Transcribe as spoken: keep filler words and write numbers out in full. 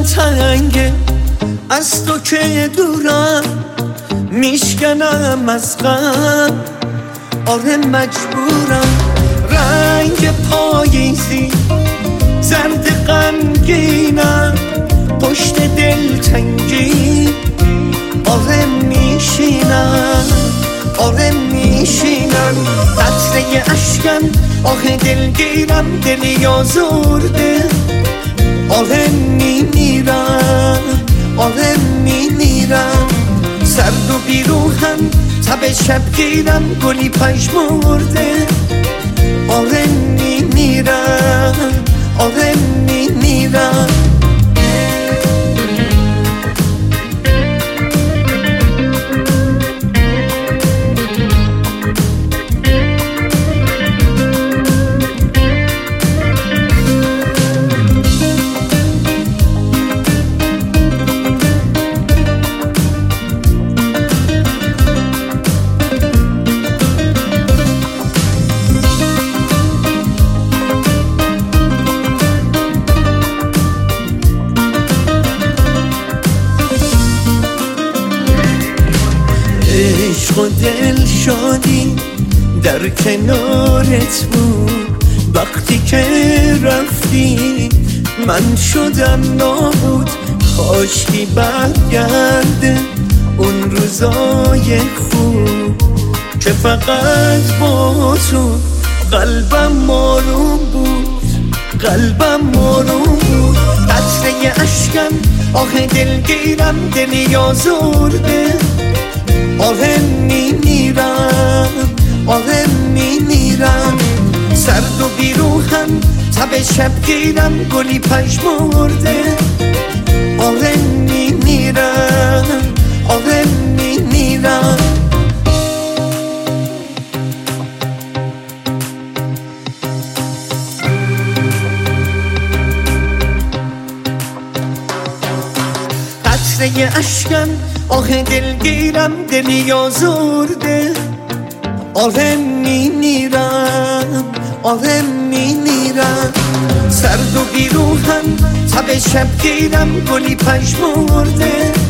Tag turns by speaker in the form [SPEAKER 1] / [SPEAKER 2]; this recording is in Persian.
[SPEAKER 1] تنگه از تو که دورم، میشکنم از غم، آره مجبورم. رنگ پاییزی زرد غمگینم، پشت دلتنگی آره میشینم، آره میشینم. قطره اشکم آه دلگیرم، دلی آزرده آره میمیرم، آره میمیرم. سرد و بیروحم تب شب گیرم، گلی پژمرده آره میمیرم، آره میمیرم. عشق و دل شادی در کنارت بود، وقتی که رفتی من شدم نابود. کاشکی برگرده اون روزای خوب که فقط با تو قلبم ماروم بود، قلبم ماروم بود. قطره اشکم آه دلگیرم، دلی آزرده آره میمیرم، آره میمیرم. سرد و بیروحم تب شب گیرم، گلی پژمرده آره میمیرم، آره میمیرم. قطره اشکم آه دلگیرم، دلی آزرده آره میمیرم، آره میمیرم. سرد و بیروحم تب شب گیرم، گلی پژمرده